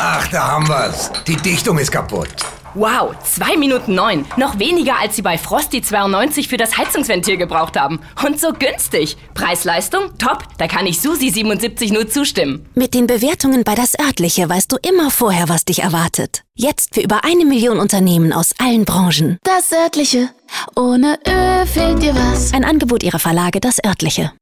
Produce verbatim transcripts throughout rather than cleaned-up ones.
Ach, da haben wir's. Die Dichtung ist kaputt. Wow, zwei Minuten neun. Noch weniger, als Sie bei Frosty zweiundneunzig für das Heizungsventil gebraucht haben. Und so günstig. Preis-Leistung? Top. Da kann ich Susi siebenundsiebzig nur zustimmen. Mit den Bewertungen bei Das Örtliche weißt du immer vorher, was dich erwartet. Jetzt für über eine Million Unternehmen aus allen Branchen. Das Örtliche. Ohne Ö fehlt dir was. Ein Angebot ihrer Verlage Das Örtliche.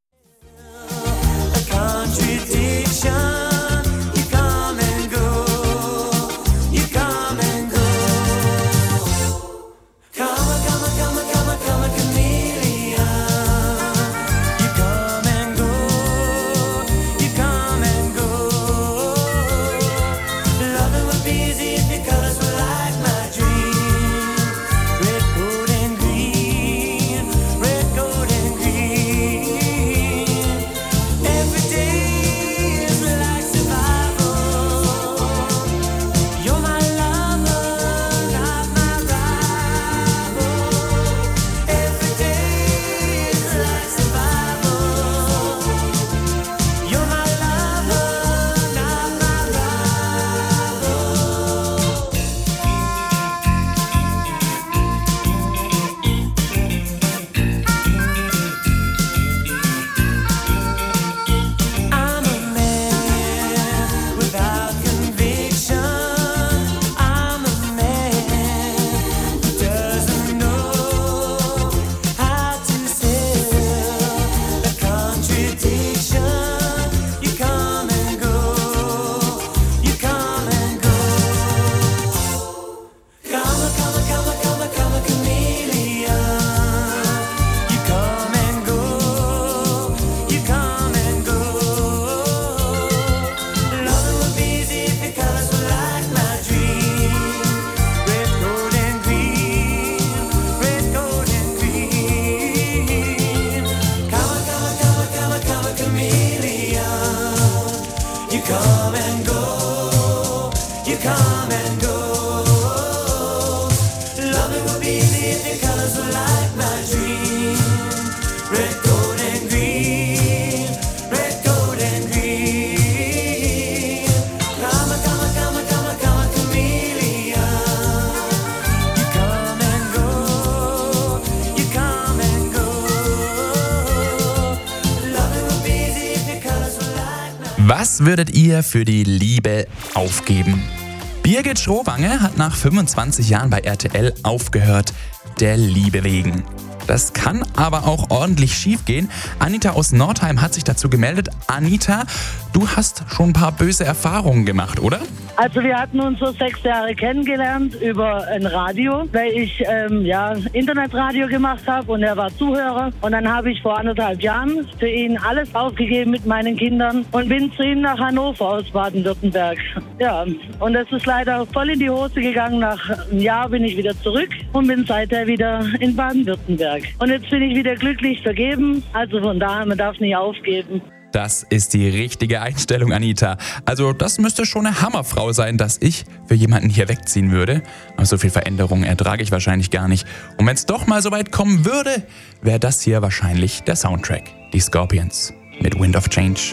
Was würdet ihr für die Liebe aufgeben? Birgit Schrowange hat nach fünfundzwanzig Jahren bei R T L aufgehört, der Liebe wegen. Das kann aber auch ordentlich schief gehen. Anita aus Nordheim hat sich dazu gemeldet. Anita, du hast schon ein paar böse Erfahrungen gemacht, oder? Also wir hatten uns so sechs Jahre kennengelernt über ein Radio, weil ich ähm, ja Internetradio gemacht habe und er war Zuhörer. Und dann habe ich vor anderthalb Jahren für ihn alles aufgegeben mit meinen Kindern und bin zu ihm nach Hannover aus Baden-Württemberg. Ja, und es ist leider voll in die Hose gegangen. Nach einem Jahr bin ich wieder zurück und bin seither wieder in Baden-Württemberg. Und jetzt bin ich wieder glücklich vergeben, also von daher, man darf nicht aufgeben. Das ist die richtige Einstellung, Anita. Also das müsste schon eine Hammerfrau sein, dass ich für jemanden hier wegziehen würde. Aber so viel Veränderung ertrage ich wahrscheinlich gar nicht. Und wenn es doch mal so weit kommen würde, wäre das hier wahrscheinlich der Soundtrack. Die Scorpions mit Wind of Change.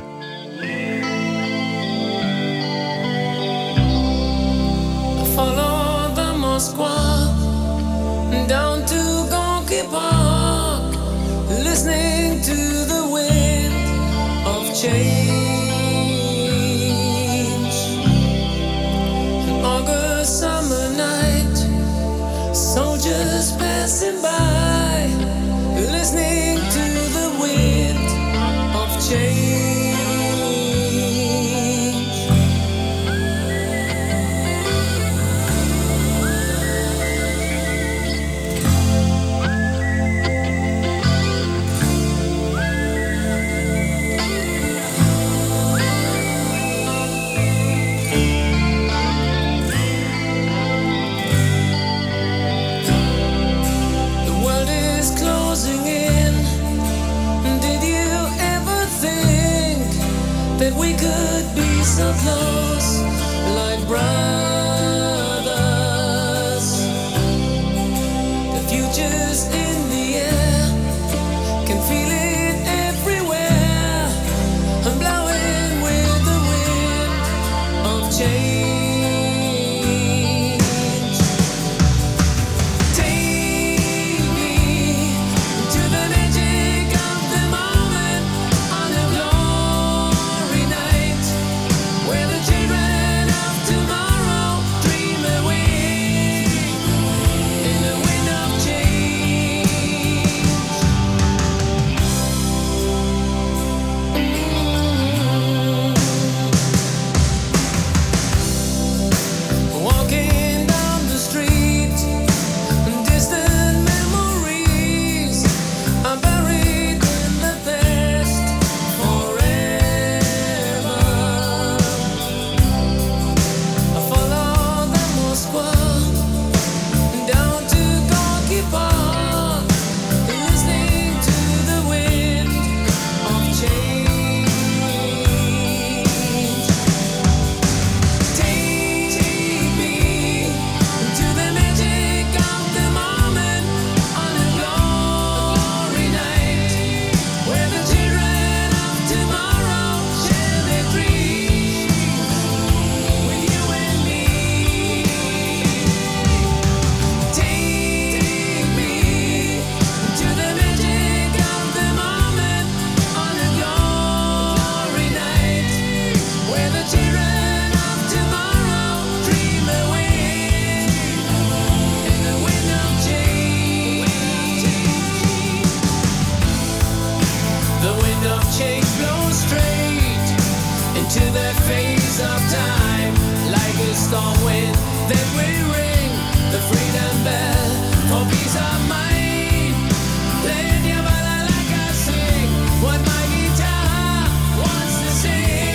Follow the Moskwa down to Gonky Park, listening to the wind of change. An August summer night, soldiers passing by, listening to the wind of change. That we could be so close, like brothers. The future's in the air, can feel it everywhere. I'm blowing with the wind of change. Then we ring the freedom bell for peace of mind. Playing your ballad like I sing what my guitar wants to sing.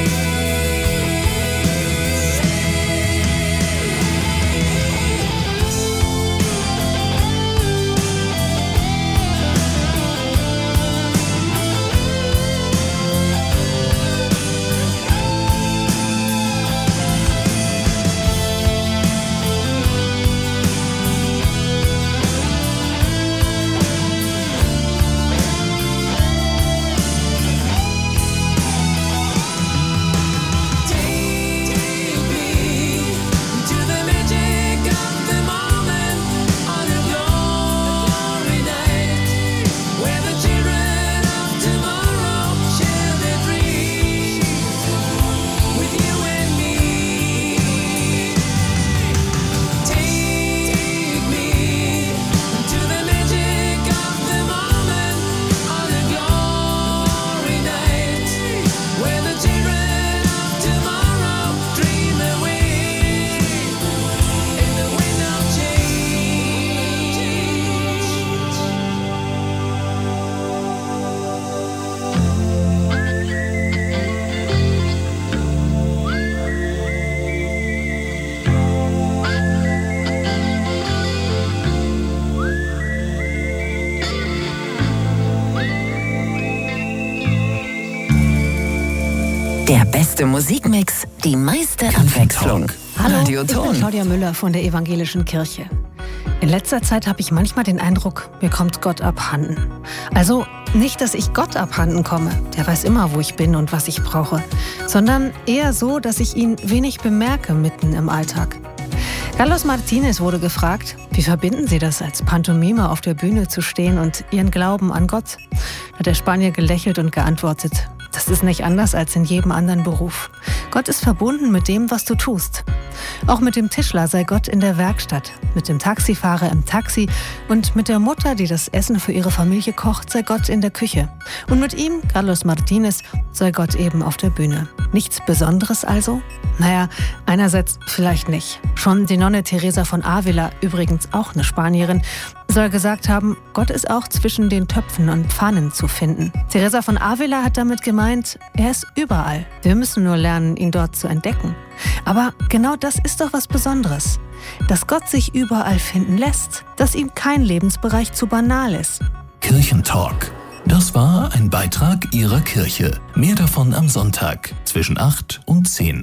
Der beste Musikmix, die meiste Abwechslung. Hallo, Radio ich bin Ton. Claudia Müller von der Evangelischen Kirche. In letzter Zeit habe ich manchmal den Eindruck, mir kommt Gott abhanden. Also nicht, dass ich Gott abhanden komme, der weiß immer, wo ich bin und was ich brauche, sondern eher so, dass ich ihn wenig bemerke mitten im Alltag. Carlos Martinez wurde gefragt, wie verbinden Sie das, als Pantomime auf der Bühne zu stehen und Ihren Glauben an Gott? Hat der Spanier gelächelt und geantwortet, das ist nicht anders als in jedem anderen Beruf. Gott ist verbunden mit dem, was du tust. Auch mit dem Tischler sei Gott in der Werkstatt, mit dem Taxifahrer im Taxi und mit der Mutter, die das Essen für ihre Familie kocht, sei Gott in der Küche. Und mit ihm, Carlos Martinez, sei Gott eben auf der Bühne. Nichts Besonderes also? Naja, einerseits vielleicht nicht. Schon die Nonne Teresa von Avila, übrigens auch eine Spanierin, soll gesagt haben, Gott ist auch zwischen den Töpfen und Pfannen zu finden. Teresa von Avila hat damit gemeint, er ist überall. Wir müssen nur lernen, ihn dort zu entdecken. Aber genau das ist doch was Besonderes. Dass Gott sich überall finden lässt, dass ihm kein Lebensbereich zu banal ist. Kirchentalk. Das war ein Beitrag Ihrer Kirche. Mehr davon am Sonntag zwischen acht und zehn.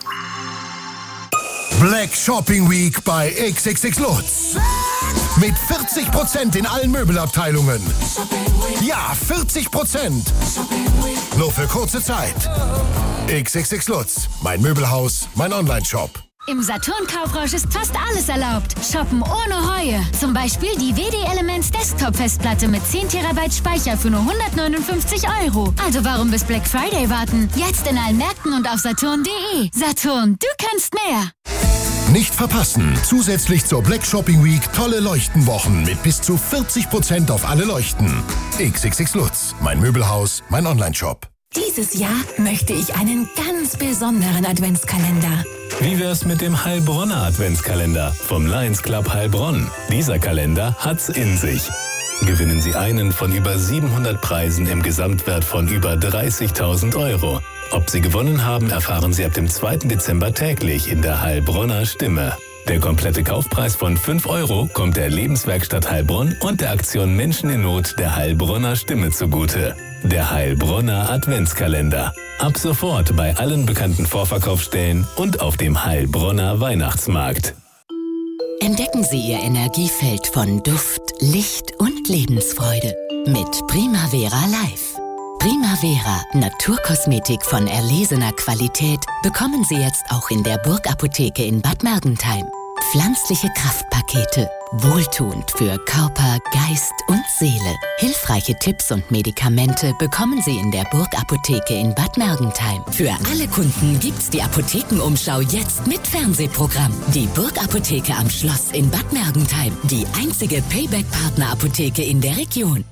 Black Shopping Week bei X X X Lutz. Mit vierzig Prozent in allen Möbelabteilungen. Ja, vierzig Prozent. Nur für kurze Zeit. X X X Lutz. Mein Möbelhaus, mein Online-Shop. Im Saturn-Kaufrausch ist fast alles erlaubt. Shoppen ohne Reue. Zum Beispiel die W D Elements Desktop-Festplatte mit zehn Terabyte Speicher für nur hundertneunundfünfzig Euro. Also warum bis Black Friday warten? Jetzt in allen Märkten und auf saturn punkt de. Saturn, du kannst mehr. Nicht verpassen. Zusätzlich zur Black Shopping Week tolle Leuchtenwochen mit bis zu vierzig Prozent auf alle Leuchten. X X X Lutz. Mein Möbelhaus, mein Online-Shop. Dieses Jahr möchte ich einen ganz besonderen Adventskalender. Wie wär's mit dem Heilbronner Adventskalender vom Lions Club Heilbronn? Dieser Kalender hat's in sich. Gewinnen Sie einen von über siebenhundert Preisen im Gesamtwert von über dreißigtausend Euro. Ob Sie gewonnen haben, erfahren Sie ab dem zweiten Dezember täglich in der Heilbronner Stimme. Der komplette Kaufpreis von fünf Euro kommt der Lebenswerkstatt Heilbronn und der Aktion Menschen in Not der Heilbronner Stimme zugute. Der Heilbronner Adventskalender. Ab sofort bei allen bekannten Vorverkaufsstellen und auf dem Heilbronner Weihnachtsmarkt. Entdecken Sie Ihr Energiefeld von Duft, Licht und Lebensfreude mit Primavera Live. Primavera, Naturkosmetik von erlesener Qualität, bekommen Sie jetzt auch in der Burgapotheke in Bad Mergentheim. Pflanzliche Kraftpakete, wohltuend für Körper, Geist und Seele. Hilfreiche Tipps und Medikamente bekommen Sie in der Burgapotheke in Bad Mergentheim. Für alle Kunden gibt's die Apothekenumschau jetzt mit Fernsehprogramm. Die Burgapotheke am Schloss in Bad Mergentheim, die einzige Payback-Partner-Apotheke in der Region.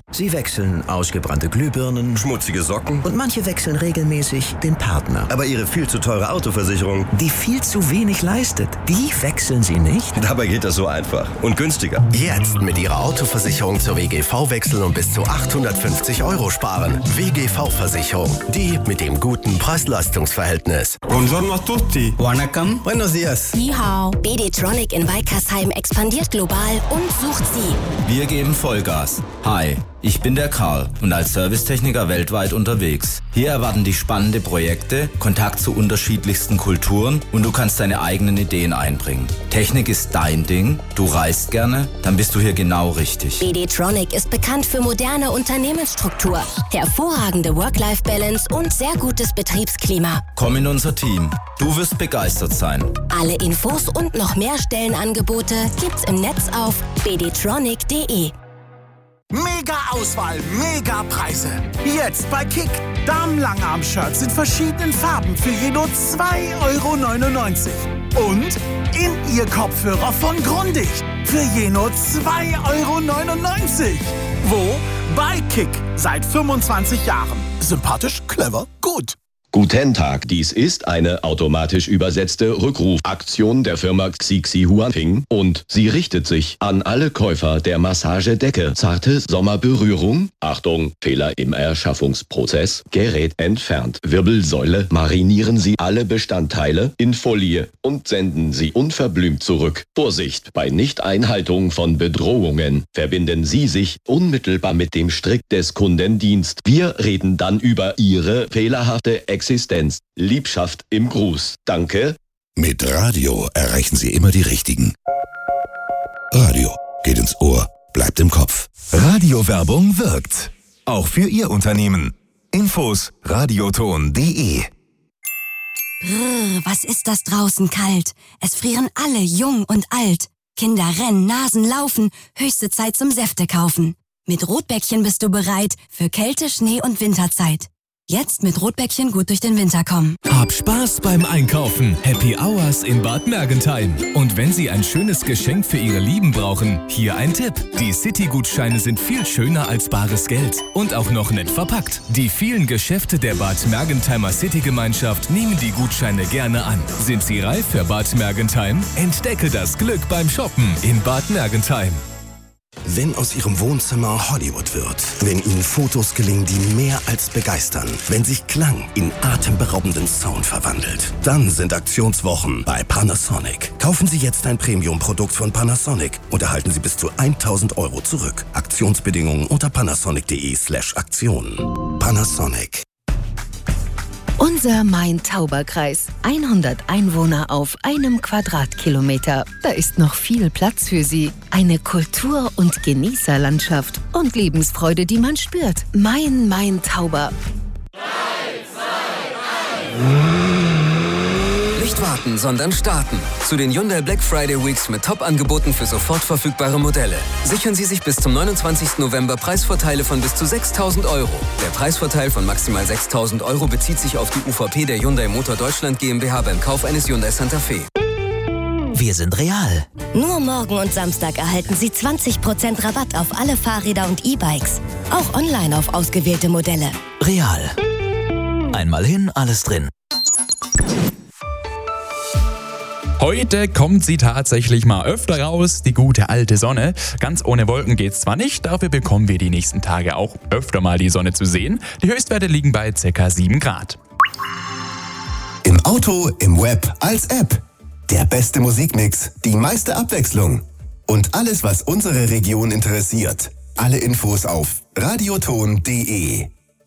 Sie wechseln ausgebrannte Glühbirnen, schmutzige Socken und manche wechseln regelmäßig den Partner. Aber Ihre viel zu teure Autoversicherung, die viel zu wenig leistet, die wechseln Sie nicht? Dabei geht das so einfach und günstiger. Jetzt mit Ihrer Autoversicherung zur W G V wechseln und bis zu achthundertfünfzig Euro sparen. W G V-Versicherung, die mit dem guten Preis-Leistungs-Verhältnis. Buongiorno a tutti. Vanakkam. Buenos dias. Ni hao. B D Tronic in Weikersheim expandiert global und sucht Sie. Wir geben Vollgas. Hi. Ich bin der Karl und als Servicetechniker weltweit unterwegs. Hier erwarten dich spannende Projekte, Kontakt zu unterschiedlichsten Kulturen und du kannst deine eigenen Ideen einbringen. Technik ist dein Ding, du reist gerne, dann bist du hier genau richtig. B D Tronic ist bekannt für moderne Unternehmensstruktur, hervorragende Work-Life-Balance und sehr gutes Betriebsklima. Komm in unser Team, du wirst begeistert sein. Alle Infos und noch mehr Stellenangebote gibt's im Netz auf b d tronic punkt d e. Mega Auswahl, mega Preise. Jetzt bei Kick. Damenlangarm-Shirts in verschiedenen Farben für je nur zwei Euro neunundneunzig. Und in ihr Kopfhörer von Grundig für je nur zwei Euro neunundneunzig. Wo? Bei Kick. Seit fünfundzwanzig Jahren. Sympathisch, clever, gut. Guten Tag, dies ist eine automatisch übersetzte Rückrufaktion der Firma Xixi Huanping und sie richtet sich an alle Käufer der Massagedecke. Zarte Sommerberührung, Achtung, Fehler im Erschaffungsprozess, Gerät entfernt, Wirbelsäule, marinieren Sie alle Bestandteile in Folie und senden Sie unverblümt zurück. Vorsicht, bei Nichteinhaltung von Bedrohungen verbinden Sie sich unmittelbar mit dem Strick des Kundendienst. Wir reden dann über Ihre fehlerhafte Existenz. Liebschaft im Gruß. Danke. Mit Radio erreichen Sie immer die Richtigen. Radio geht ins Ohr, bleibt im Kopf. Radiowerbung wirkt. Auch für Ihr Unternehmen. Infos radioton punkt de. Brrr, was ist das draußen kalt? Es frieren alle, jung und alt. Kinder rennen, Nasen laufen, höchste Zeit zum Säfte kaufen. Mit Rotbäckchen bist du bereit für Kälte, Schnee und Winterzeit. Jetzt mit Rotbäckchen gut durch den Winter kommen. Hab Spaß beim Einkaufen. Happy Hours in Bad Mergentheim. Und wenn Sie ein schönes Geschenk für Ihre Lieben brauchen, hier ein Tipp. Die City-Gutscheine sind viel schöner als bares Geld und auch noch nett verpackt. Die vielen Geschäfte der Bad Mergentheimer City-Gemeinschaft nehmen die Gutscheine gerne an. Sind Sie reif für Bad Mergentheim? Entdecke das Glück beim Shoppen in Bad Mergentheim. Wenn aus Ihrem Wohnzimmer Hollywood wird, wenn Ihnen Fotos gelingen, die mehr als begeistern, wenn sich Klang in atemberaubenden Sound verwandelt, dann sind Aktionswochen bei Panasonic. Kaufen Sie jetzt ein Premium-Produkt von Panasonic und erhalten Sie bis zu tausend Euro zurück. Aktionsbedingungen unter panasonic punkt de slash Aktion. Panasonic. Unser Main-Tauber-Kreis. hundert Einwohner auf einem Quadratkilometer. Da ist noch viel Platz für Sie. Eine Kultur- und Genießerlandschaft. Und Lebensfreude, die man spürt. Main-Main-Tauber. Nicht warten, sondern starten. Zu den Hyundai Black Friday Weeks mit Top-Angeboten für sofort verfügbare Modelle. Sichern Sie sich bis zum neunundzwanzigsten November Preisvorteile von bis zu sechstausend Euro. Der Preisvorteil von maximal sechstausend Euro bezieht sich auf die U V P der Hyundai Motor Deutschland GmbH beim Kauf eines Hyundai Santa Fe. Wir sind real. Nur morgen und Samstag erhalten Sie zwanzig Prozent Rabatt auf alle Fahrräder und E-Bikes. Auch online auf ausgewählte Modelle. Real. Einmal hin, alles drin. Heute kommt sie tatsächlich mal öfter raus, die gute alte Sonne. Ganz ohne Wolken geht's zwar nicht, dafür bekommen wir die nächsten Tage auch öfter mal die Sonne zu sehen. Die Höchstwerte liegen bei ca. sieben Grad. Im Auto, im Web, als App. Der beste Musikmix, die meiste Abwechslung. Und alles, was unsere Region interessiert. Alle Infos auf radioton punkt de.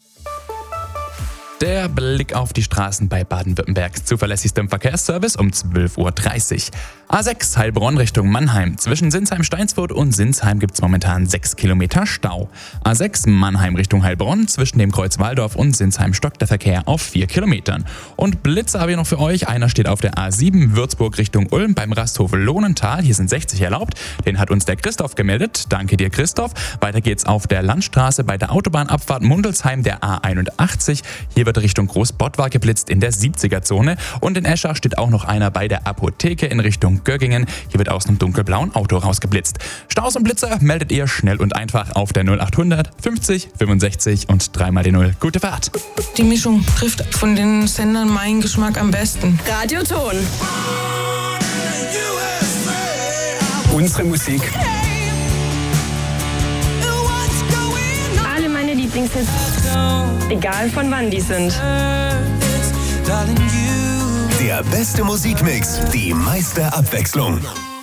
Der Blick auf die Straßen bei Baden-Württembergs zuverlässigstem Verkehrsservice um zwölf Uhr dreißig. A sechs Heilbronn Richtung Mannheim. Zwischen Sinsheim-Steinsfurt und Sinsheim gibt es momentan sechs Kilometer Stau. A sechs Mannheim Richtung Heilbronn. Zwischen dem Kreuz Waldorf und Sinsheim stockt der Verkehr auf vier Kilometern. Und Blitze habe ich noch für euch. Einer steht auf der A sieben Würzburg Richtung Ulm beim Rasthof Lohnental. Hier sind sechzig erlaubt. Den hat uns der Christoph gemeldet. Danke dir, Christoph. Weiter geht's auf der Landstraße bei der Autobahnabfahrt Mundelsheim der A einundachtzig. Hier wird wird Richtung Großbottwar geblitzt in der siebziger-Zone. Und in Eschach steht auch noch einer bei der Apotheke in Richtung Göggingen. Hier wird aus einem dunkelblauen Auto rausgeblitzt. Staus und Blitzer meldet ihr schnell und einfach auf der null achthundert fünfzig fünfundsechzig und dreimal die null. Gute Fahrt. Die Mischung trifft von den Sendern meinen Geschmack am besten. Radioton. Unsere Musik. Alle meine Lieblingshits. Egal von wann die sind. Der beste Musikmix, die meiste Abwechslung.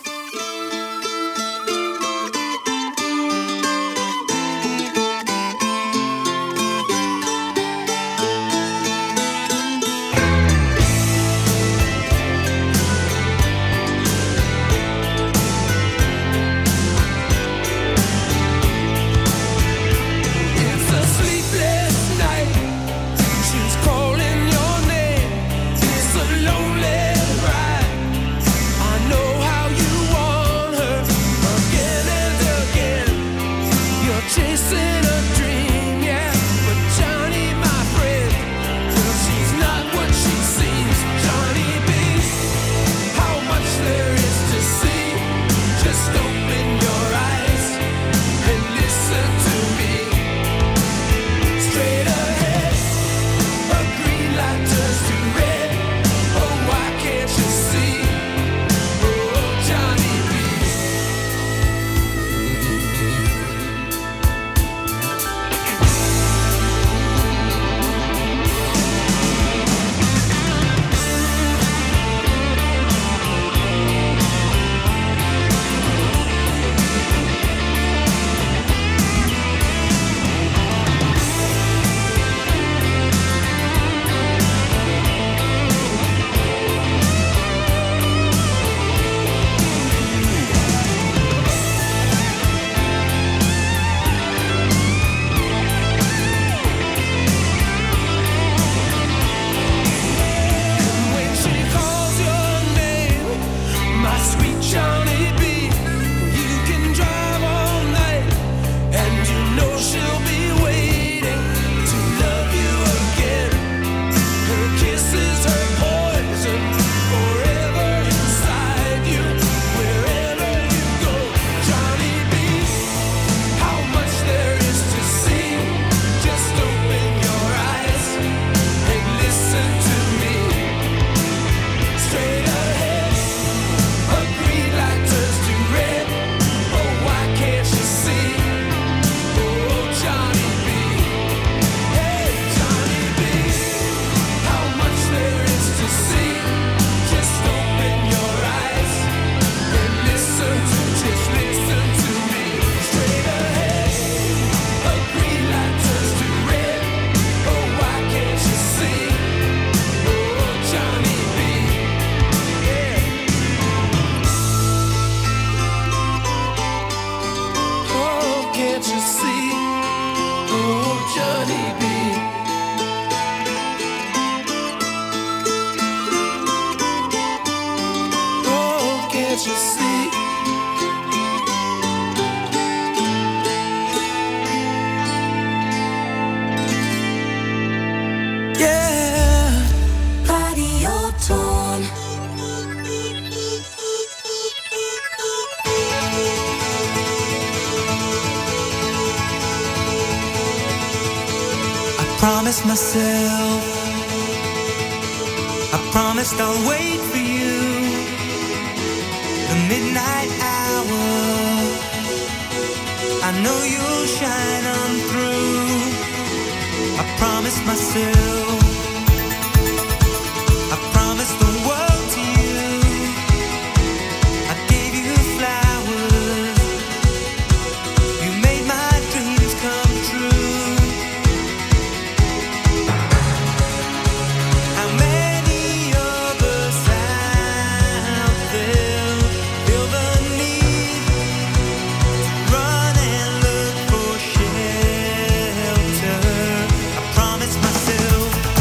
Promised myself, I promised I'll wait for you. The midnight hour, I know you'll shine on through. I promised myself, I promised the world to you. I gave you flowers, you made my dreams come true. Myself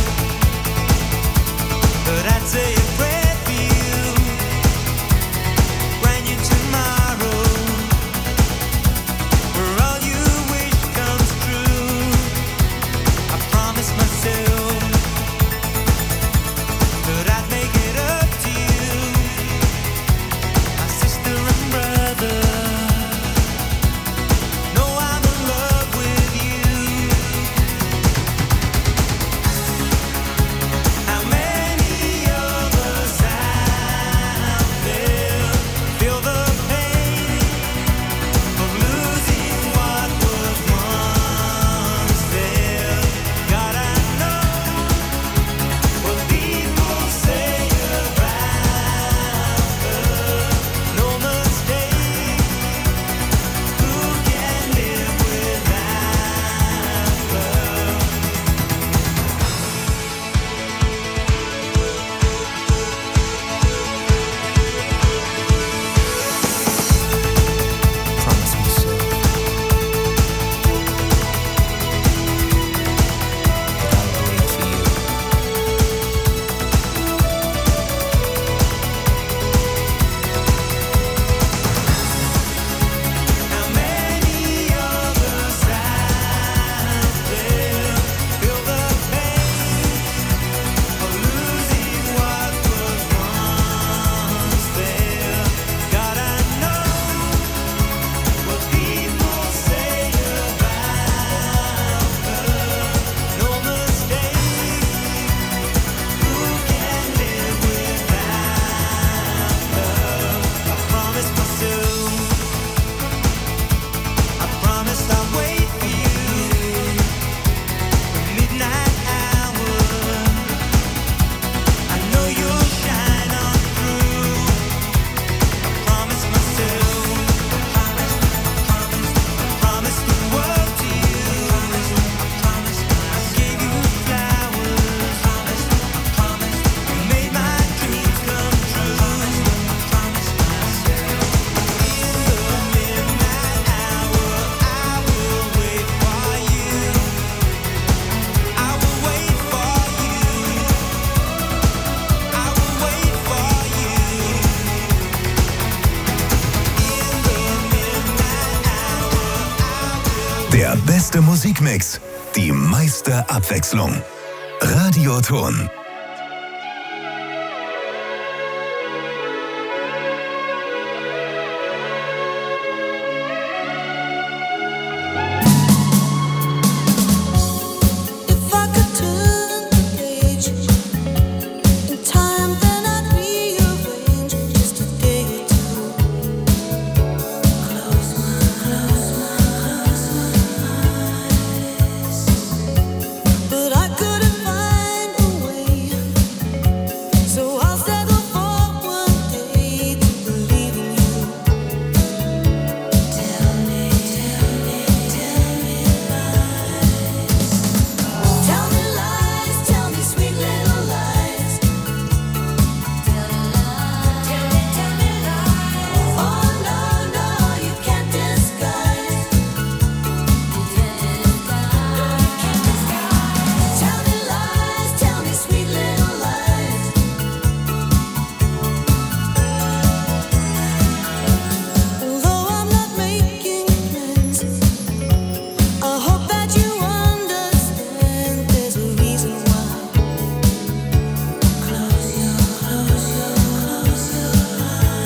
beste Musikmix, die meiste Abwechslung. Radioton.